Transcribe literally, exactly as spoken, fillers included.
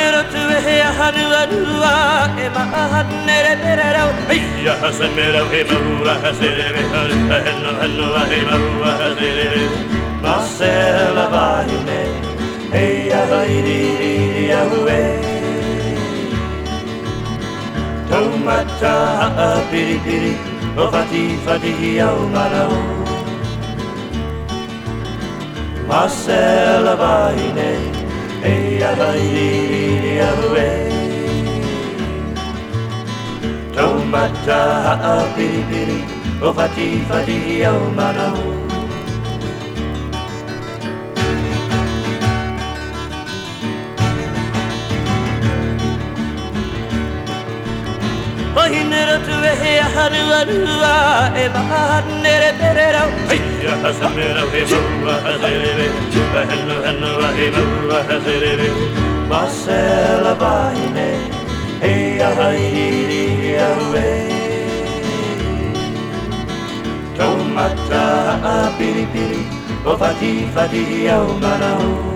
Pahinero tu e hanu anua e mahanere perero. Iya hasemera he maura hasere hanu hanu hanu he maura hasere. Marcela Vahine, hey ahairi ahue. Tomata a piri piri, o fati fati au marau. Marcela Vahine, hey ahairi ahue. Tomata a piri piri, o fati fati au marau. Pahinero tu e hanu anua e mahanere perero. Iya hasemera he maura hasere hanu hanu he maura hasere. Marcela Vahine, hey ahairi ahue. Tomata a piri piri, o fati fati au marau.